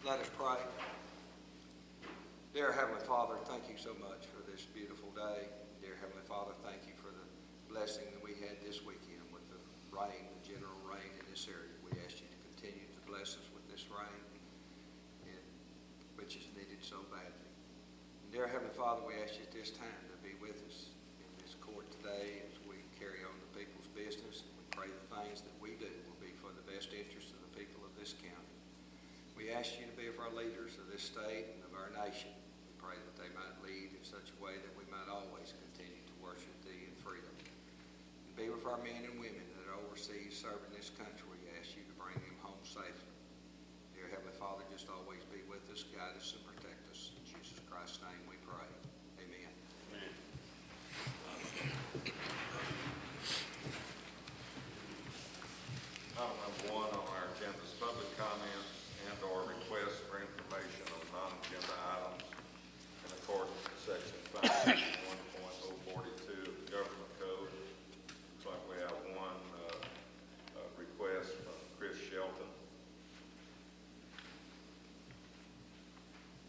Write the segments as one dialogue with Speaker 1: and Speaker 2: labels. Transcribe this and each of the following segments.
Speaker 1: Let us pray. Dear Heavenly Father, thank you so much for this beautiful day. Dear Heavenly Father, thank you for the blessing that we had this weekend with the rain, the general rain in this area. We ask you to continue to bless us with this rain, which is needed so badly. And dear Heavenly Father, we ask you at this time to be with us in this court today as we carry on the people's business. We pray the things that we do will be for the best interest of the people of this county. We ask you to be with our leaders of this state and of our nation. We pray that they might lead in such a way that we might always continue to worship thee in freedom. And be with our men and women that are overseas serving this country. We ask you to bring them home safely. Dear Heavenly Father, just always be with us, guide us, and protect us. In Jesus Christ's name we pray. Amen.
Speaker 2: Amen. Item number 1 on our agenda is public comments and/or requests for information on non-agenda items in accordance with Section 5.1.042 of the Government Code. Looks like we have one request from Chris Shelton.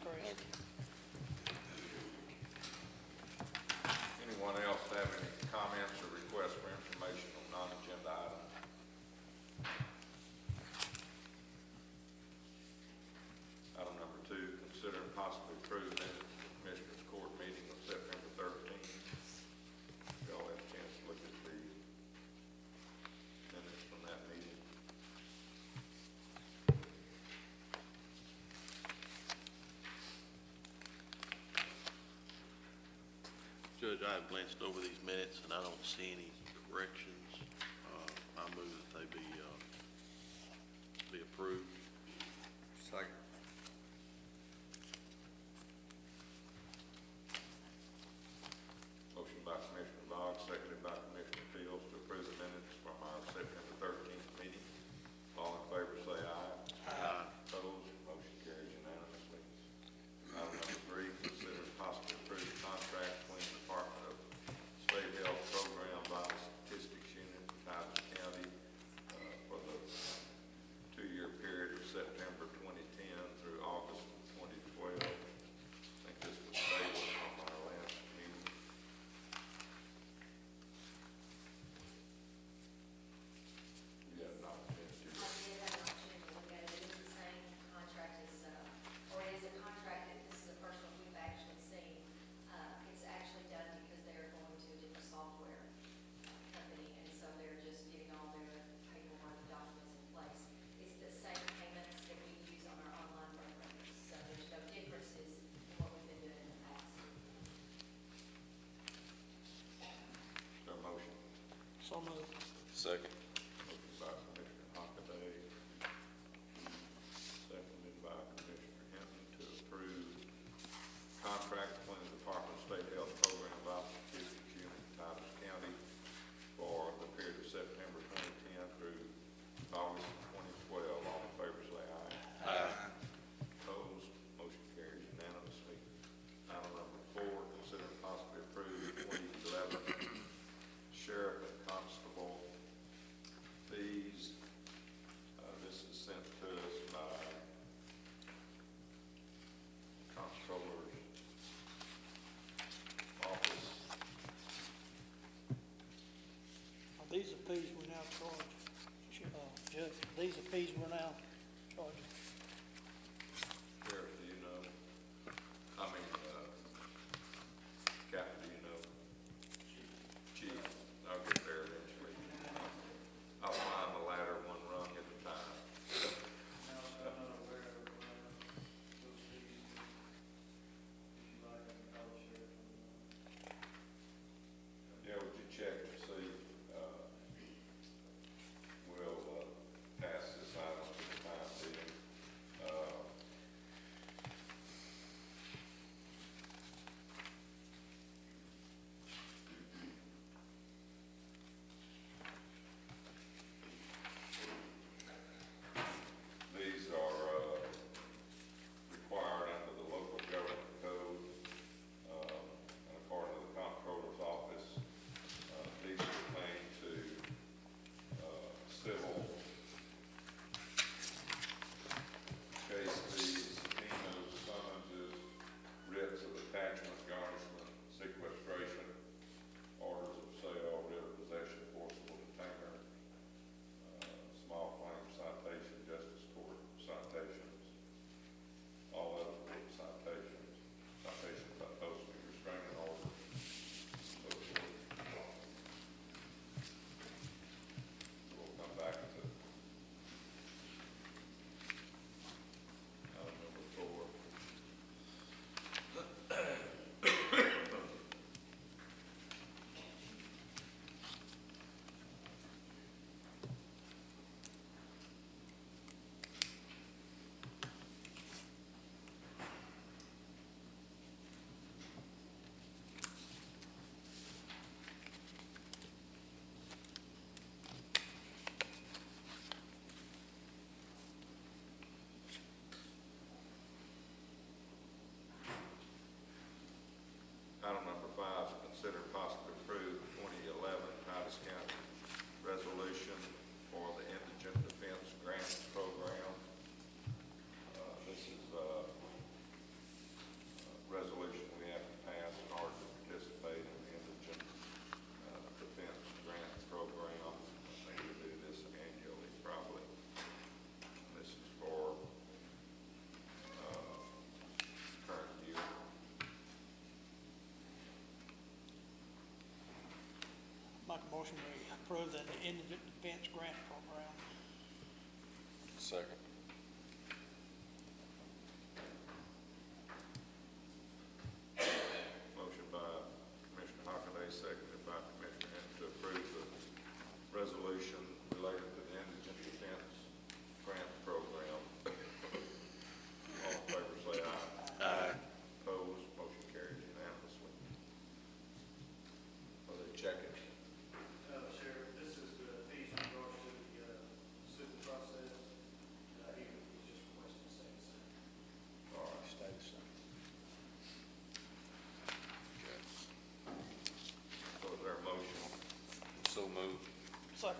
Speaker 3: correct.
Speaker 2: Anyone else have any comments or requests for information on non-agenda items? Item number 2, consider and possibly approve minutes of the Commissioners Court meeting of September 13th. Y'all have a chance to look at the minutes from that meeting.
Speaker 4: Judge, I have glanced over these minutes and I don't see any corrections. I move that they be approved.
Speaker 1: Second.
Speaker 2: Motion by Commissioner Boggs, seconded by Commissioner Fields to approve the minutes from our September 13th meeting. All in favor say aye.
Speaker 4: Aye.
Speaker 2: Opposed, motion carries unanimously. Item number 3, consider and possibly approve the contract between the Department of State Health Program Vital Statistics Unit, Titus County, for the 2-year period of September 2010 through August 2012. I think this was tabled from our last meeting. You have an opportunity to.
Speaker 5: I did have an opportunity to look at it. It is the same contract as, or it is a contract that this is the first one we've actually seen. It's actually done because they're going to a different software company, and so they're just getting all their paperwork documents in place. It's the same payments that we use on our online records, so there's no differences in what we've been doing in the past.
Speaker 2: Is there a motion?
Speaker 3: So moved.
Speaker 4: Second.
Speaker 2: Motion by Commissioner Hockaday, seconded by Commissioner Hinton to approve contract between the Department of State Health Program Vital Statistics Unit, Titus County, for the period of September 2010 through August 2012. All in favor say aye.
Speaker 4: Aye.
Speaker 2: Opposed, motion carries unanimously. Item number 4, consider and possibly approve 2011 sheriff and constable fees. This is sent to us by Comptroller's Office.
Speaker 3: Are these the fees we now charge? Judge, these are fees we're now charging.
Speaker 2: Sheriff, do you know? I mean, Captain, do you know? Chief, I'll get there eventually. I'll climb the ladder one rung at a time.
Speaker 6: No, I'm not aware of those fees. If you like, I can call the sheriff.
Speaker 2: Yeah, would you check and see, we'll, pass this item to the time being.
Speaker 3: make a motion we approve the indigent defense grant program.
Speaker 2: Second. Motion by Commissioner Hockaday, seconded by Commissioner Henson to approve the resolution related to the indigent defense grant program. All in favor, say aye.
Speaker 4: Aye.
Speaker 2: Opposed, motion carries unanimously. Are they checking?
Speaker 6: Sheriff, this is the fees in regards to the civil process. He was just requesting the same thing.
Speaker 2: All right.
Speaker 1: Stay the same.
Speaker 2: So is there a motion?
Speaker 4: So moved.
Speaker 3: Second.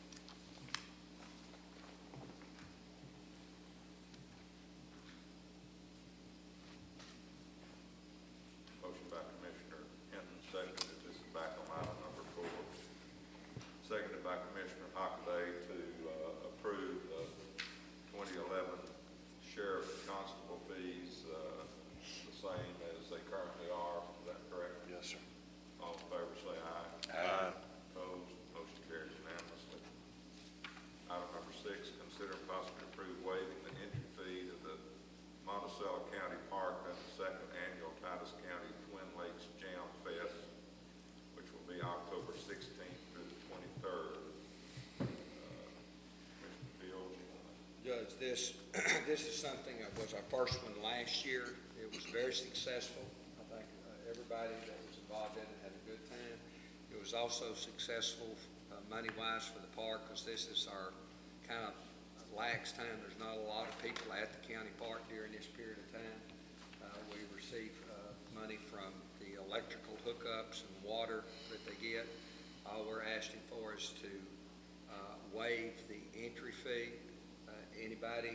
Speaker 2: Motion by Commissioner Hinton, seconded, this is back on item number 4. Seconded by Commissioner Hockaday to approve the 2011 sheriff constable fees, the same as they currently are. Is that correct?
Speaker 4: Yes, sir.
Speaker 2: All in favor, say aye.
Speaker 4: Aye.
Speaker 2: Opposed, motion carries unanimously. Item number 6, consider and possibly approve waiving the entry fee to the Monticello County Park at the second annual Titus County Twin Lakes Jam Fest, which will be October 16th through the 23rd. Commissioner Fields, you want to?
Speaker 1: Judge, this is something that was our first one last year. It was very successful. I think everybody that was involved in it had a good time. It was also successful money-wise for the park, because this is our kind of lax time. There's not a lot of people at the county park during this period of time. We receive money from the electrical hookups and water that they get. All we're asking for is to waive the entry fee. Anybody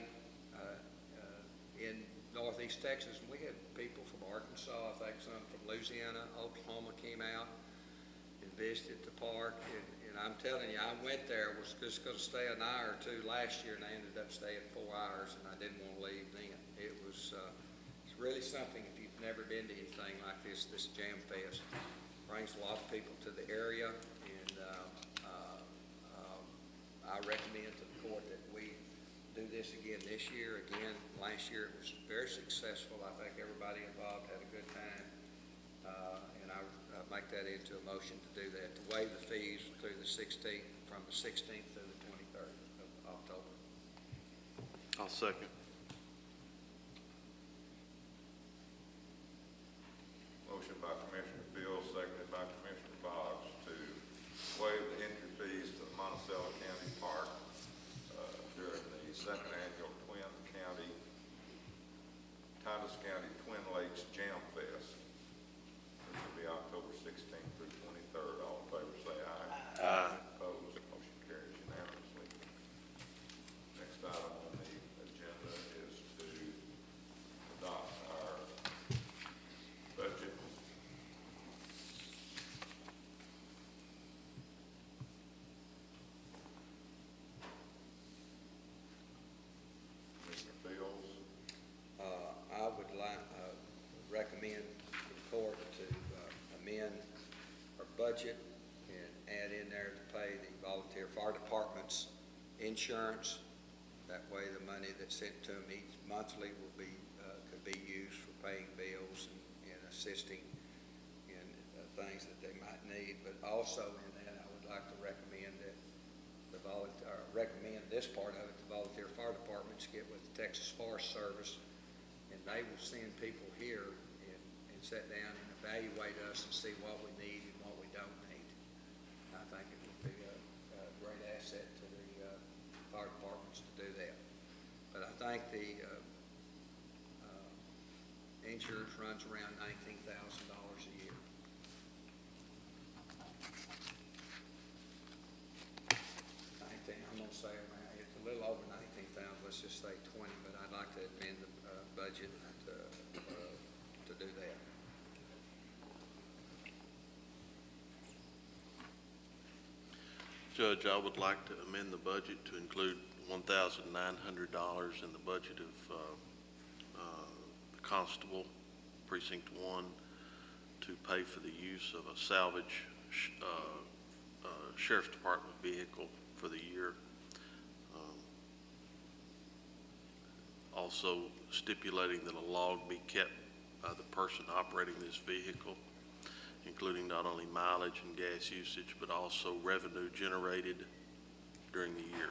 Speaker 1: in Northeast Texas, and we had people from Arkansas, I think some from Louisiana, Oklahoma came out and visited the park, and I'm telling you, I went there, was just going to stay an hour or two last year, and I ended up staying 4 hours, and I didn't want to leave then. It was it's really something. If you've never been to anything like this Jam Fest brings a lot of people to the area, and I recommend to the court that we do this again this year. Again, last year it was very successful. I think everybody involved had a good time. And I make that into a motion to do that, to waive the fees through the 16th, from the 16th through the 23rd of October.
Speaker 4: I'll second.
Speaker 2: Motion by Commissioner Fields, seconded by Commissioner Boggs to waive the entry fees to Monticello County Park during the second annual Titus County Twin Lakes Jam Fest, which will be October 16th through 23rd. All in favor, say aye.
Speaker 4: Aye.
Speaker 2: Opposed, motion carries unanimously. Next item on the agenda is to adopt our budget. Commissioner Fields.
Speaker 1: I would like, recommend the court to amend our budget and add in there to pay the volunteer fire department's insurance. That way the money that's sent to them each monthly will be, could be used for paying bills and assisting in things that they might need. But also in that, I would like to recommend that recommend this part of it, the volunteer fire departments get with the Texas Forest Service, and they will send people here and sit down and evaluate us and see what we need and what we don't need. I think it would be a great asset to the fire departments to do that. But I think the insurance runs around $19,000 a year. I'm going to say around, it's a little over 19,000, let's just say 20, but I'd like to amend the budget to do that.
Speaker 4: Judge, I would like to amend the budget to include $1,900 in the budget of the Constable Precinct 1 to pay for the use of a salvage Sheriff's Department vehicle for the year. Also stipulating that a log be kept by the person operating this vehicle, including not only mileage and gas usage, but also revenue generated during the year.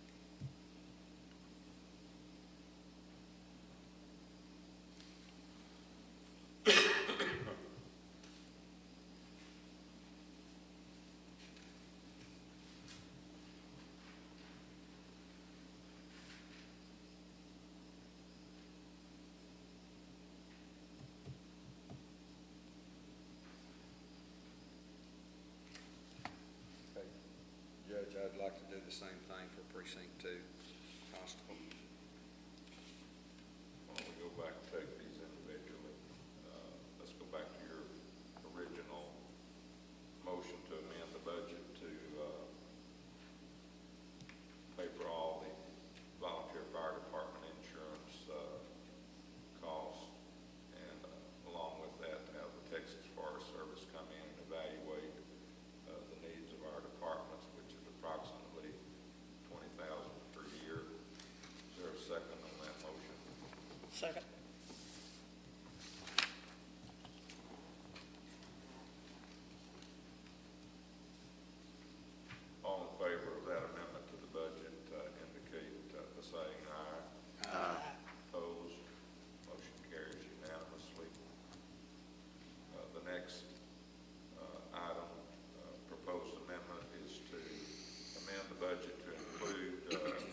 Speaker 1: Okay. Judge, I'd like to do the same thing for precinct 2, constable.
Speaker 2: Why don't we go back and take these individually? Let's go back to your original motion to amend the budget to pay for all the volunteer fire department insurance costs, and along with that, to have the Texas Forest Service come in and evaluate the needs of our departments, which is approximately $20,000 per year. Is there a second on that motion?
Speaker 3: Second.
Speaker 2: All in favor of that amendment to the budget indicate by saying aye.
Speaker 4: Aye.
Speaker 2: Opposed? Motion carries unanimously. The next item, proposed amendment, is to amend the budget to include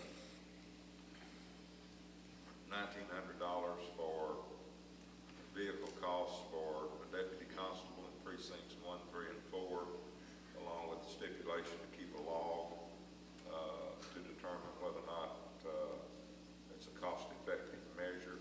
Speaker 2: $1,900 for vehicle costs for a deputy constable in precincts 1, 3, and 4, along with the stipulation to keep a log to determine whether or not it's a cost-effective measure.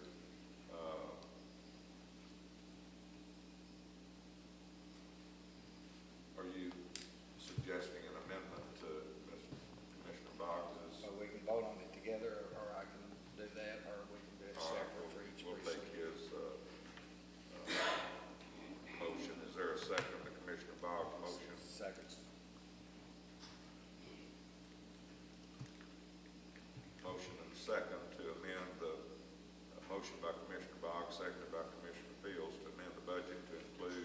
Speaker 2: Are you suggesting an amendment to Commissioner Boggs's?
Speaker 1: So we can vote on it together, or I can do that, or we can do it
Speaker 2: All right,
Speaker 1: separate for each
Speaker 2: we'll take
Speaker 1: precinct.
Speaker 2: his motion. Is there a second to Commissioner Boggs' motion?
Speaker 1: Seconds.
Speaker 2: Motion and second to amend the motion by Commissioner Boggs, seconded by Commissioner Fields, to amend the budget to include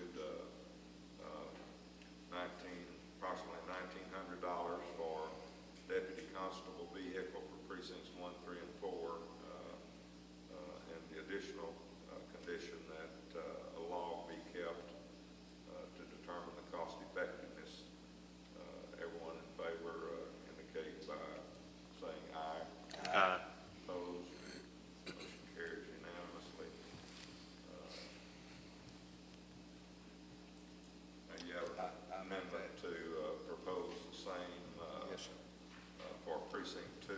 Speaker 2: approximately $1,900 for deputy constable vehicle for precincts 1, 3, and 4, and the additional condition that a log be kept to determine the cost effectiveness. Everyone in favor indicate by saying aye.
Speaker 4: Aye.
Speaker 2: Opposed? Motion carries unanimously. Now you have
Speaker 1: I
Speaker 2: an
Speaker 1: make
Speaker 2: amendment to propose the same
Speaker 1: Yes, sir.
Speaker 2: for precinct 2.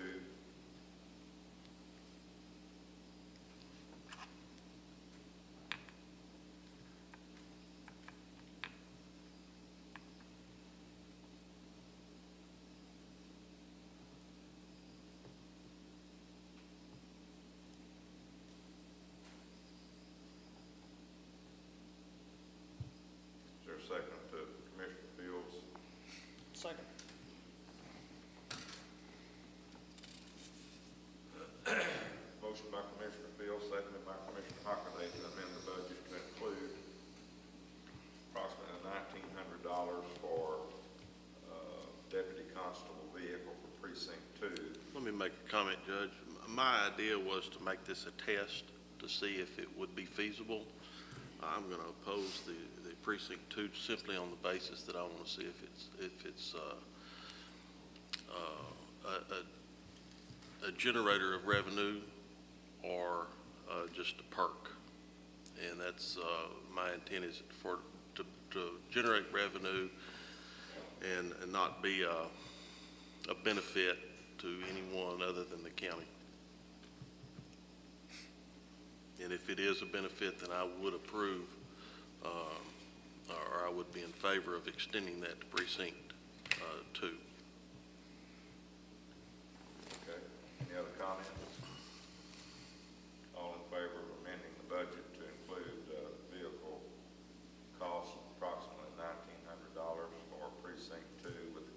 Speaker 2: Is there a second to Commissioner Fields?
Speaker 3: Second.
Speaker 2: Motion by Commissioner Fields, seconded by Commissioner Hockenday to amend the budget to include approximately $1,900 for deputy constable vehicle for precinct 2.
Speaker 4: Let me make a comment, Judge. My idea was to make this a test to see if it would be feasible. I'm going to oppose the precinct 2 simply on the basis that I want to see if it's a generator of revenue or just a perk. And that's my intent is to generate revenue and not be a benefit to anyone other than the county. And if it is a benefit, then I would approve, or I would be in favor of extending that to precinct 2.
Speaker 2: Okay, any other comments? All in favor of amending the budget to include vehicle costs of approximately $1,900 for precinct 2 with the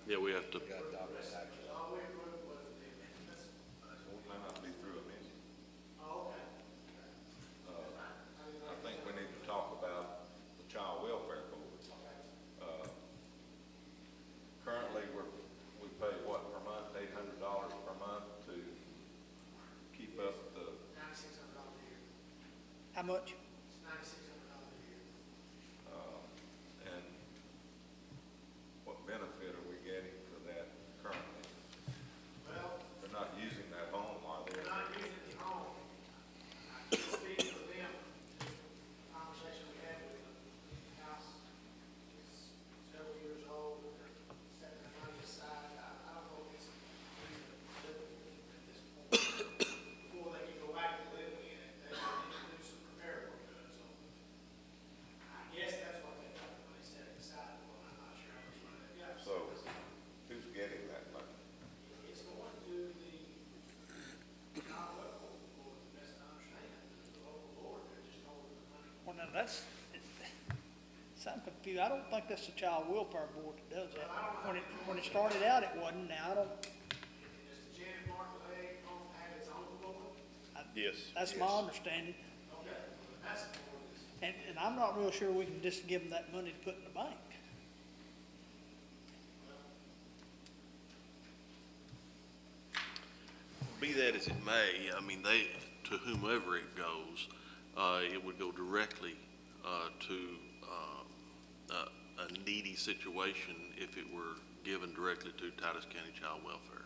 Speaker 4: Yeah, we have to,
Speaker 2: We might not be through a meeting. I think we need to talk about the Child Welfare Board. Currently, we pay what per month, $800 per month to keep up the,
Speaker 7: $9,600 a year.
Speaker 3: How much?
Speaker 7: It's $9,600 a year.
Speaker 2: and what benefit are we getting for that currently?
Speaker 7: Well,
Speaker 2: They're not using that home, are they?
Speaker 7: they're not using the home. I can speak for them, the conversation we had with them. The house is several years old, they're setting the money aside. I don't know if it's even livable at this point. Before they can go back to living in it, they need to do some repair work to it, so. I guess that's what they got the money set aside for, I'm not sure how much money they got.
Speaker 2: So who's getting that money?
Speaker 7: It's going to the Child Welfare Board, the best I understand, the local board, they're just holding the money.
Speaker 3: Well, now, that's, something confused. I don't think that's the Child Welfare Board that does that. When it started out, it wasn't. Now, I don't,
Speaker 7: Does the Janet Martin Leg home have its own board?
Speaker 4: yes.
Speaker 3: that's my understanding.
Speaker 7: Okay, well, that's the board is.
Speaker 3: And I'm not real sure we can just give them that money to put in the bank.
Speaker 4: Be that as it may, I mean, they, to whomever it goes, it would go directly to a needy situation if it were given directly to Titus County Child Welfare.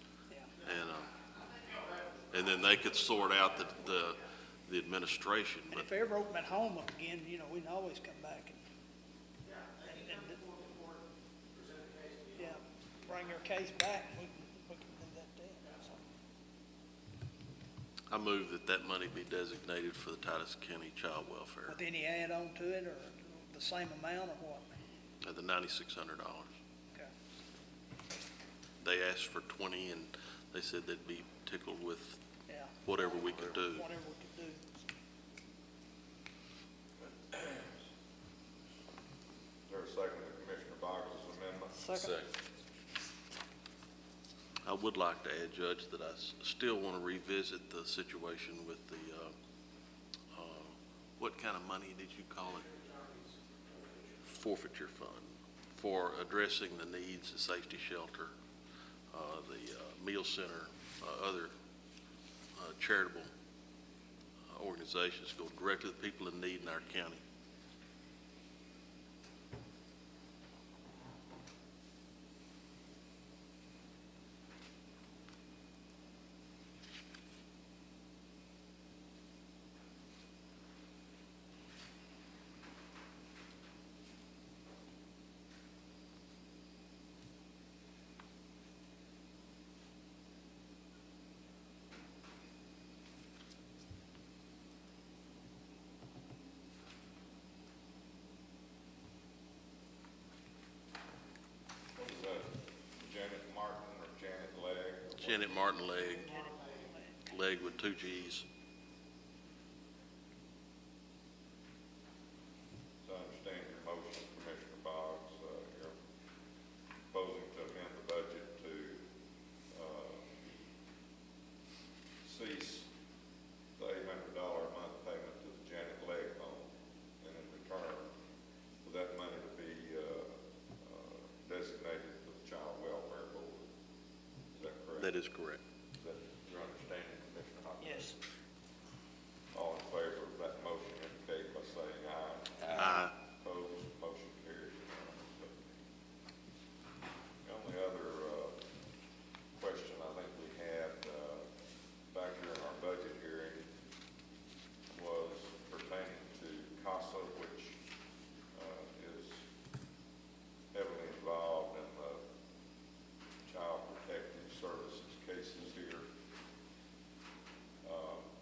Speaker 3: Yeah.
Speaker 4: And then they could sort out the administration,
Speaker 3: And
Speaker 4: but
Speaker 3: if they ever open that home up again, you know, we can always come back and, yeah, bring their case back, and we can do that then. So,
Speaker 4: I move that that money be designated for the Titus County Child Welfare
Speaker 3: with any add-on to it, or the same amount, or what?
Speaker 4: at the $9,600.
Speaker 3: Okay.
Speaker 4: They asked for 20, and they said they'd be tickled with
Speaker 3: Yeah.
Speaker 4: whatever we could do.
Speaker 3: Whatever we could do.
Speaker 2: Is there a second to Commissioner Boggs' amendment?
Speaker 3: Second.
Speaker 4: I would like to add, Judge, that I still want to revisit the situation with the, what kind of money did you call it? Forfeiture fund for addressing the needs, the safety shelter, the meal center, other charitable organizations go directly to the people in need in our county.
Speaker 2: What is that, Janet Martin or Janet Legg?
Speaker 4: Janet Martin Legg, Legg with 2 G's.
Speaker 2: So I understand your motion, Commissioner Boggs, you're proposing to amend the budget to cease the $800 a month payment to the Janet Legg home, and in return for that money to be designated to the Child Welfare Board. Is that correct?
Speaker 4: That is correct.
Speaker 2: Is that your understanding, Commissioner Hopkins?
Speaker 3: Yes.
Speaker 2: All in favor of that motion indicate by saying aye.
Speaker 4: Aye.
Speaker 2: Opposed, motion carries unanimously. The only other question I think we had back here in our budget hearing was pertaining to CASA, which is heavily involved in the Child Protective Services cases here.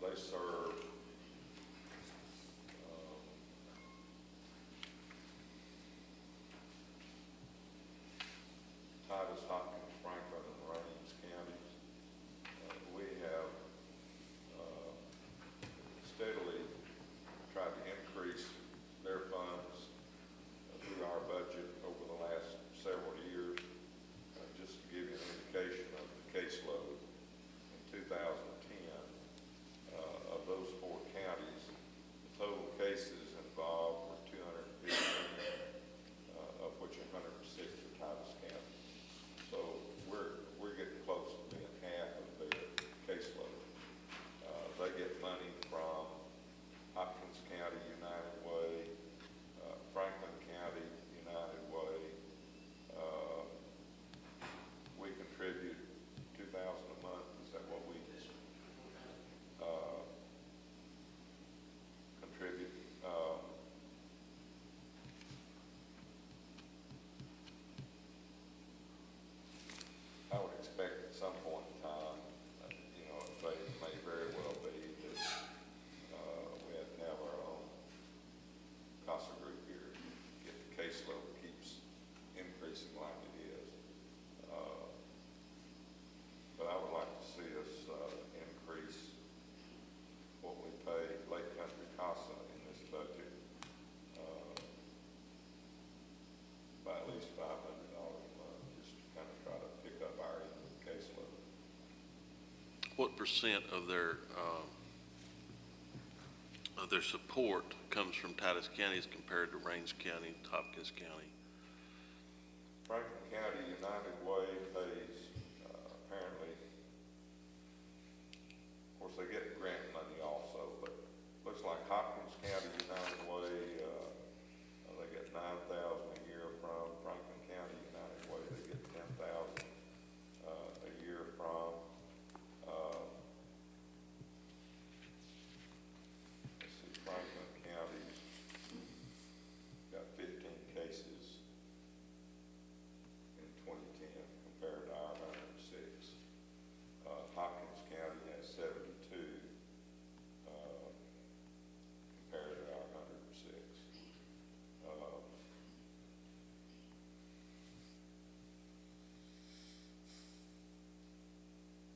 Speaker 4: what percent of their support comes from Titus County as compared to Rains County, Hopkins County?